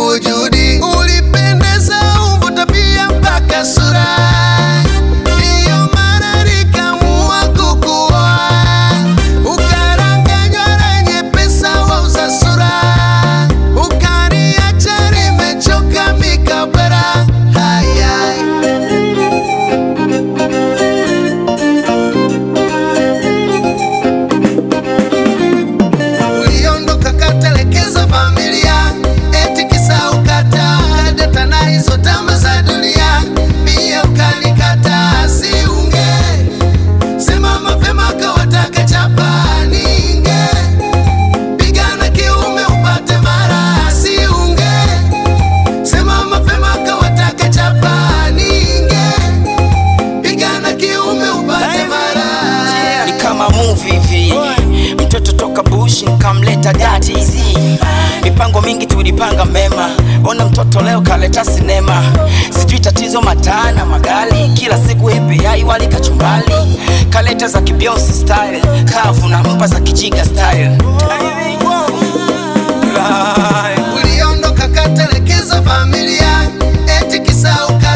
wujudi. Ulipendeza umbo, tabia mpaka sura, ndiyo maana nikaamua kukuoa. Ukaranganywa lenye pesa wauza sura, ukaniacha nimechoka mikabara. Hayai uliondoka katelekeza familia, eti kisa ukata data na hizo tamaa za dunia. Pia ukanikata siunge sema mapema kawataka chapa ninge pigana kiume upate mara. Siunge sema mapema kawataka chapa ninge pigana kiume upate mara. Ni kama movie hivi, mtoto toka bush nikamleta dati hizi. Mipango mingi tulipanga mema, ona mtoto leo kaleta sinema. Sijui tatizo matana magali, kila siku FBI wali kachumbali. Kaleta za kibionsi style, kavu na mpa za kijiga style. Uliondoka katelekeza familia, eti kisa